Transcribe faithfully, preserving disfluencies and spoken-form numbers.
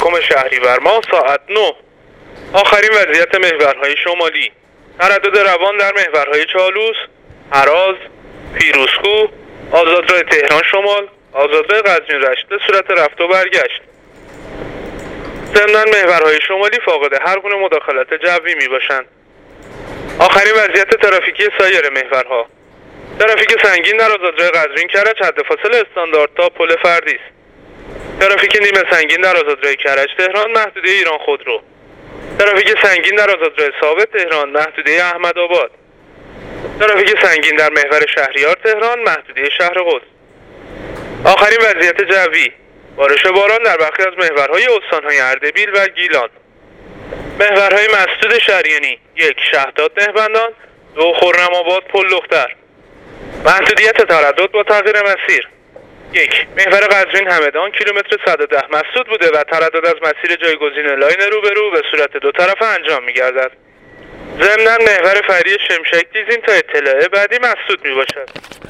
یکم شهریور ماه ساعت نه. آخرین وضعیت محورهای شمالی: تردد روان در محورهای چالوس، هراز، پیروزکوه، آزادراه تهران شمال، آزادراه قزوین رشت به صورت رفت و برگشت. ضمناً محورهای شمالی فاقد هر گونه مداخلت جوی می باشند. آخرین وضعیت ترافیکی سایر محورها: ترافیک سنگین در آزادراه قزوین کرج حد فاصله استاندارد تا پل فردی است. ترافیک نیمه سنگین در آزادراه کرج تهران محدوده ایران خودرو. ترافیک سنگین در آزادراه ثابت تهران محدوده احمدآباد. ترافیک سنگین در محور شهریار تهران محدوده شهر قدس. آخرین وضعیت جوی: بارش باران در برخی از محورهای استانهای اردبیل و گیلان. محورهای مسدود شریانی: یک شهداد نهبندان، دو خرم‌آباد پل لختر. محدودیت تردد با تغییر مسیر: یک محور قزوین همدان کیلومتر صد و ده مسدود بوده و تردد از مسیر جایگزین لاین روبرو به صورت دو طرفه انجام می گردد. ضمناً محور فری شمشک دیزین تا اطلاع بعدی مسدود می باشد.